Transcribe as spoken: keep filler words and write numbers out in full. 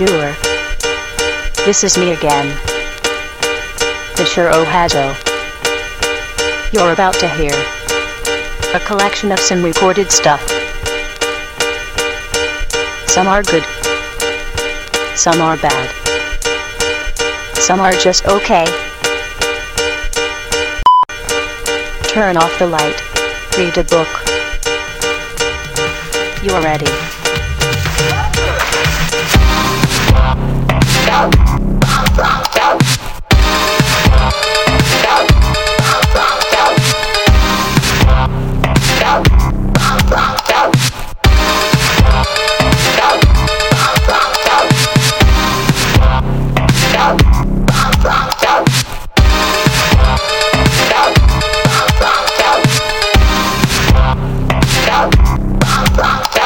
Bonjour. This is me again. The Shiro Hazo. You're about to hear a collection of some recorded stuff. Some are good. Some are bad. Some are just okay. Turn off the light. Read a book. You're ready. Stop.